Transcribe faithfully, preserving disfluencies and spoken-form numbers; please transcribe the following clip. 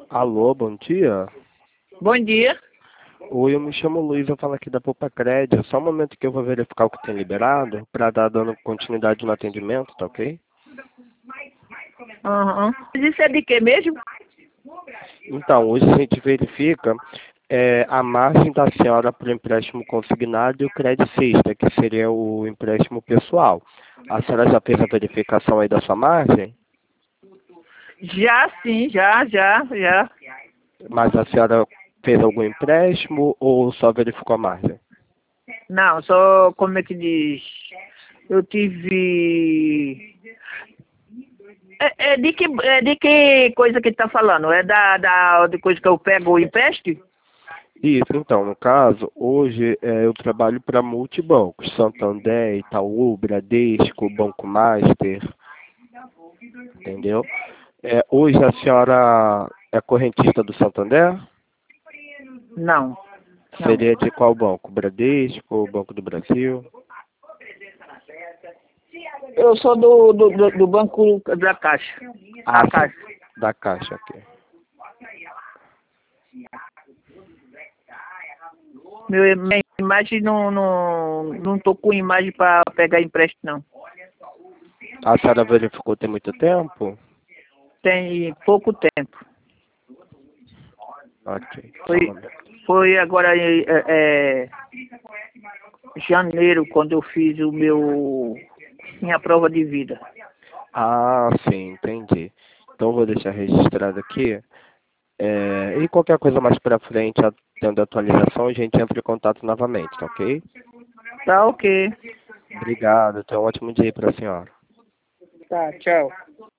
Alô, bom dia. Bom dia. Oi, eu me chamo Luiz, eu falo aqui da Poupa Crédito. Só um momento que eu vou verificar o que tem liberado para dar dando continuidade no atendimento, tá ok? Aham. Mas isso é de quê mesmo? Então, hoje a gente verifica é, a margem da senhora para o empréstimo consignado e o crédito sexta, que seria o empréstimo pessoal. A senhora já fez a verificação aí da sua margem? Já sim, já, já, já. Mas a senhora fez algum empréstimo ou só verificou a margem? Não, só como é que diz? Eu tive. É, é de que é de que coisa que tá falando? É da, da de coisa que eu pego e empreste? Isso, então, no caso, hoje é, eu trabalho para multibancos, Santander, Itaú, Bradesco, Banco Master, entendeu? É, hoje a senhora é correntista do Santander? Não, não. Seria de qual banco? Bradesco, Banco do Brasil? Eu sou do, do, do, do banco da Caixa. Ah, A sim, Caixa. da Caixa aqui. Meu, minha imagem não, não, não tô com imagem para pegar empréstimo, não. A senhora verificou tem muito tempo? Tem pouco tempo. Ok, só um Foi, momento. foi agora é, é, janeiro quando eu fiz o meu minha prova de vida. Ah, sim, entendi. Então vou deixar registrado aqui. É, e qualquer coisa mais para frente, a- tendo atualização, a gente entra em contato novamente, tá ok? Tá ok. Obrigado, tenha um ótimo dia para a senhora. Tá, tchau.